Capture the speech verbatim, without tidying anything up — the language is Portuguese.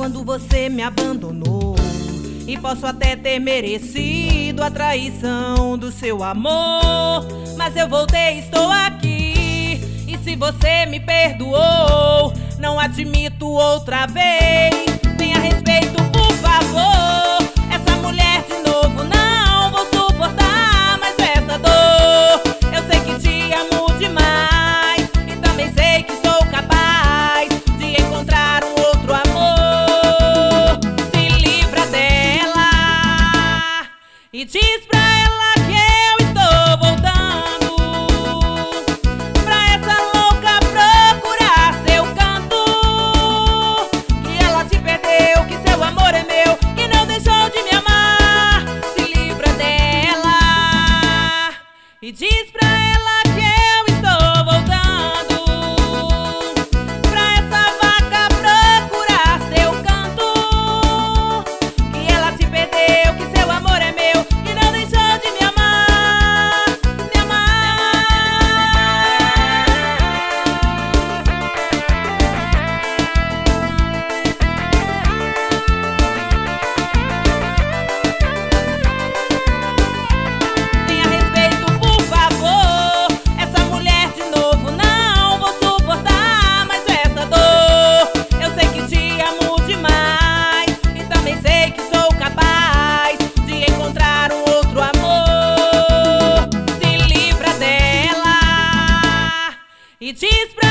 quando você me abandonou. E posso até ter merecido a traição do seu amor, mas eu voltei, estou aqui. E se você me perdoou, não admito outra vez. Tenha respeito, por favor. Essa mulher de novo não vou suportar mais essa dor. Eu sei que te amo demais e também sei que sou capaz de encontrar um outro amor. Se livra dela e diz pra ela que eu estou voltando pra essa louca procurar seu canto. Que ela te perdeu, que seu amor é meu, que não deixou de me amar. Se livra dela e diz pra ela que eu estou voltando pra essa vaca procurar seu canto. Que ela te perdeu, que seu amor é meu, que não deixou de me amar, me amar. Tenha respeito, por favor. Essa mulher de novo não vou suportar mais essa dor. Eu sei que te amo demais e também sei que sou capaz de encontrar um outro amor. Se livra dela e diz pra